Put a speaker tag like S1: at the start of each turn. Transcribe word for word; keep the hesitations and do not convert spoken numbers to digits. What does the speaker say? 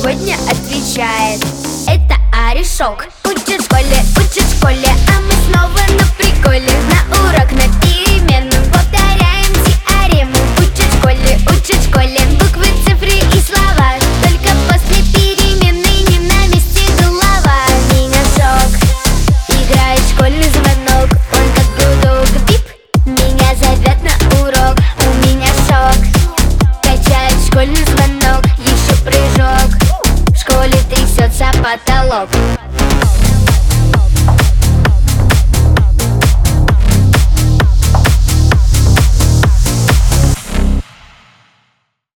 S1: сегодня отвечает. Это орешок. Учат в школе, учат в школе, а мы снова на приколе. На урок, на перемену повторяем теорему. Учат в школе, учат в школе, буквы, цифры и слова. Только после перемены не на месте голова. Меня шок, играет школьный звонок. Он как гудок, бип, меня зовет на урок. У меня шок, качает школьный звонок. Еще прыжок, в школе трясется потолок.